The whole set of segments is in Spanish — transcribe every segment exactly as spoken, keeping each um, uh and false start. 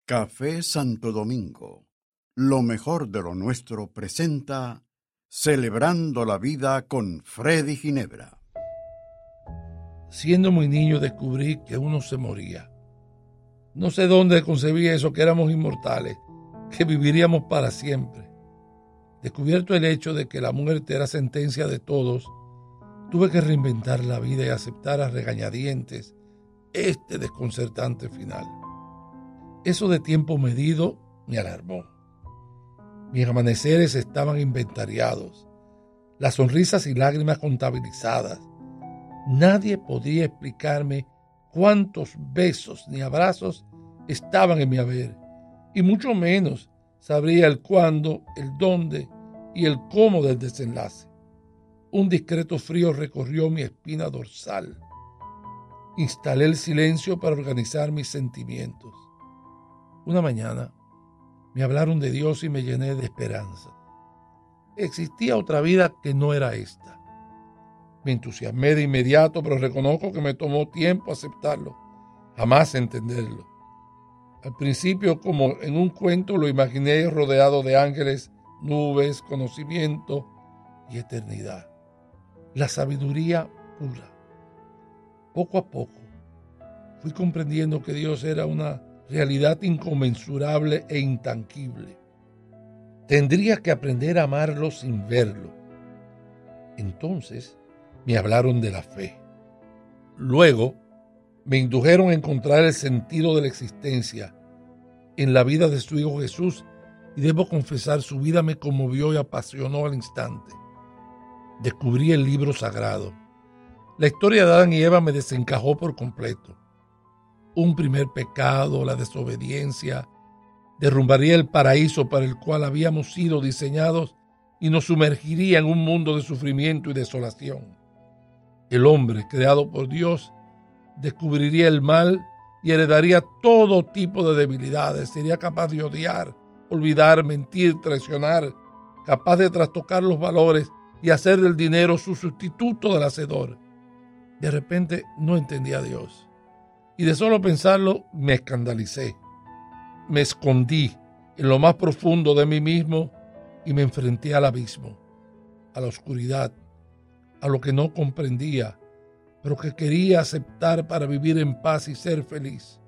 Café Santo Domingo, lo mejor de lo nuestro, presenta Celebrando la Vida con Freddy Ginebra. Siendo muy niño descubrí que uno se moría. No sé dónde concebí eso, que éramos inmortales, que viviríamos para siempre. Descubierto el hecho de que la muerte era sentencia de todos, tuve que reinventar la vida y aceptar a regañadientes este desconcertante final. Eso de tiempo medido me alarmó. Mis amaneceres estaban inventariados, las sonrisas y lágrimas contabilizadas. Nadie podía explicarme cuántos besos ni abrazos estaban en mi haber, y mucho menos sabría el cuándo, el dónde y el cómo del desenlace. Un discreto frío recorrió mi espina dorsal. Instalé el silencio para organizar mis sentimientos. Una mañana me hablaron de Dios y me llené de esperanza. Existía otra vida que no era esta. Me entusiasmé de inmediato, pero reconozco que me tomó tiempo aceptarlo, jamás entenderlo. Al principio, como en un cuento, lo imaginé rodeado de ángeles, nubes, conocimiento y eternidad. La sabiduría pura. Poco a poco fui comprendiendo que Dios era una realidad inconmensurable e intangible. Tendría que aprender a amarlo sin verlo. Entonces me hablaron de la fe. Luego me indujeron a encontrar el sentido de la existencia en la vida de su Hijo Jesús, y debo confesar, su vida me conmovió y apasionó al instante. Descubrí el libro sagrado. La historia de Adán y Eva me desencajó por completo. Un primer pecado, la desobediencia, derrumbaría el paraíso para el cual habíamos sido diseñados y nos sumergiría en un mundo de sufrimiento y desolación. El hombre, creado por Dios, descubriría el mal y heredaría todo tipo de debilidades. Sería capaz de odiar, olvidar, mentir, traicionar, capaz de trastocar los valores y hacer del dinero su sustituto del hacedor. De repente no entendía a Dios. Y de solo pensarlo me escandalicé. Me escondí en lo más profundo de mí mismo y me enfrenté al abismo, a la oscuridad, a lo que no comprendía, pero que quería aceptar para vivir en paz y ser feliz.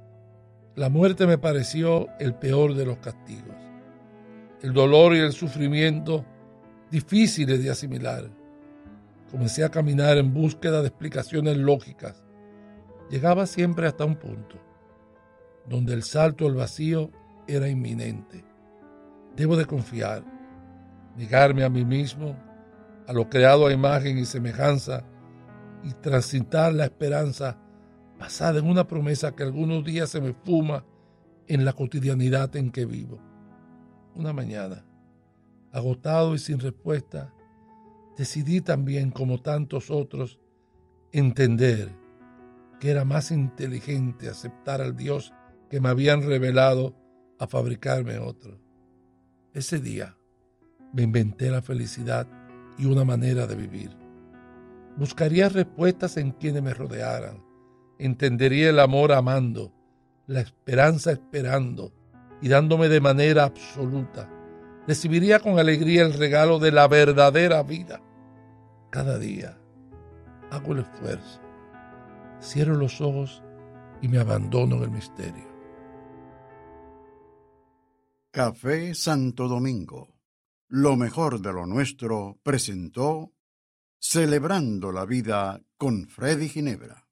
La muerte me pareció el peor de los castigos. El dolor y el sufrimiento difíciles de asimilar. Comencé a caminar en búsqueda de explicaciones lógicas. Llegaba siempre hasta un punto donde el salto al vacío era inminente. Debo de confiar, negarme a mí mismo, a lo creado a imagen y semejanza, y transitar la esperanza basada en una promesa que algunos días se me fuma en la cotidianidad en que vivo. Una mañana, agotado y sin respuesta, decidí también, como tantos otros, entender que era más inteligente aceptar al Dios que me habían revelado a fabricarme otro. Ese día me inventé la felicidad y una manera de vivir. Buscaría respuestas en quienes me rodearan. Entendería el amor amando, la esperanza esperando y dándome de manera absoluta. Recibiría con alegría el regalo de la verdadera vida. Cada día hago el esfuerzo. Cierro los ojos y me abandono en el misterio. Café Santo Domingo, lo mejor de lo nuestro, presentó Celebrando la Vida con Freddy Ginebra.